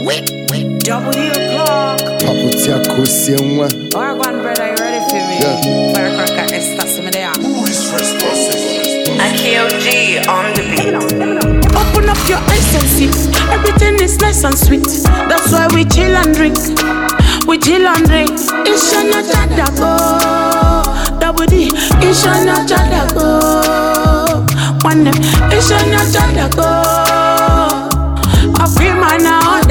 W o'clock. Paputia Kosienwa. Oregon brother, you ready for me? Yeah. Firecracker, Estas, me there. KOG on the beat. Open up your eyes and see. Everything is nice and sweet. That's why we chill and drink. We chill and drink. Ishana Chadago. Double D. Ishana Chadago. One name. Ishana Chadago. A free man out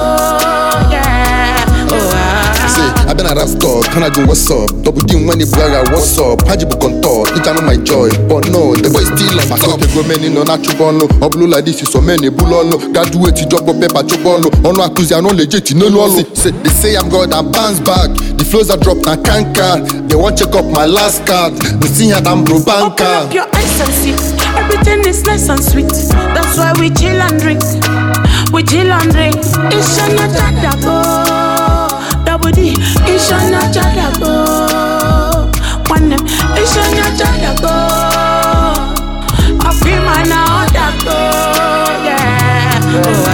yeah. I been a rap store, can I do what's up? Double D when the brother, what's up? Hajibu Kontor, it know my joy. But no, the boy still on top. Go many no natural no. Or blue like this is so many bulono. Graduate job of paper chopono. Ono accuse no legit, no no. They say I'm God and bounce back. The flows are dropped and canker. They want check up my last card. They see how I'm bro banker. Open up your eyes and see. Everything is nice and sweet. That's why we chill and drink. We chill and drink. Ishana Chadago. Double D, Ishana Chadago. One name, Ishana Chadago. A free man out yeah.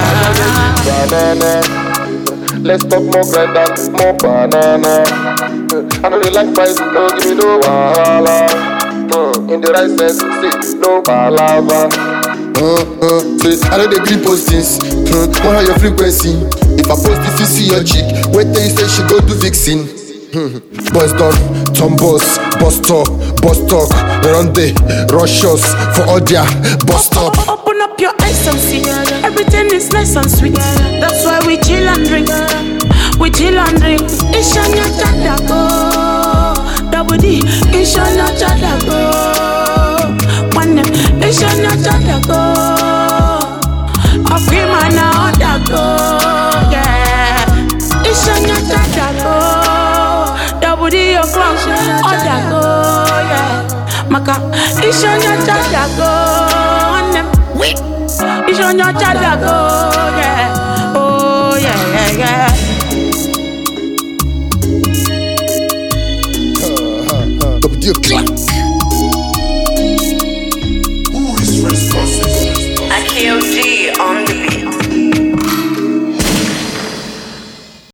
Banana. Let's talk more bread and more banana. I know they like price, no give me no wahala. In the right sense, say no palava. Say, I know they green postings. What are your frequency? If I post if you see your chick, wait till you say she go do fixing. Boys done, Tom boss, boss talk, run day, rush us for all their boss stop. Open up your eyes and see. Everything is nice and sweet. That's why we chill and drink. We chill and drink. Ishana Chadago. Double D, Ishana Chadago. One name, Ishana Chadago. A free man out yeah. Ishana Chadago. Double D o'clock, Odago, yeah. Maka, Ishana Chadago. One name, Ishana Chadago, yeah.